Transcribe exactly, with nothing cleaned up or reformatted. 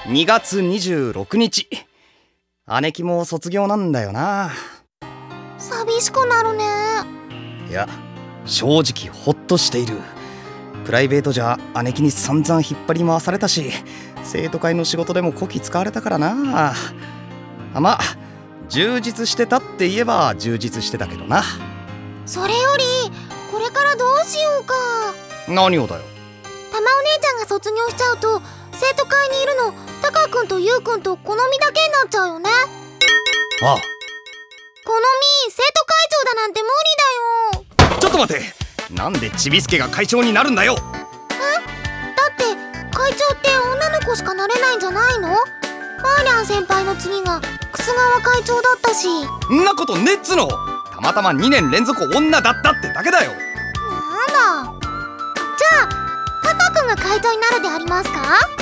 にがつにじゅうろくにち、姉貴も卒業なんだよな。 寂しくなるね。 いや、正直ホッとしている。プライベートじゃ姉貴に散々引っ張り回されたし、生徒会の仕事でもこき使われたからな。まあ充実してたって言えば充実してたけどな。 それよりこれからどうしようか。 何をだよ。 たまお姉ちゃんが卒業しちゃうと、生徒会にいるのタカ君とユウ君とコノミだけになっちゃうよね。 ああ、 コノミ生徒会長だなんて無理だよ。 ちょっと待て、なんでちびすけが会長になるんだよ。 え？だって会長って女の子しかなれないんじゃないの？マーリャン先輩の次が楠川会長だったし。 んなことねっつの。たまたまにねん連続女だったってだけだよ。 なんだ。じゃあタカ君が会長になるでありますか？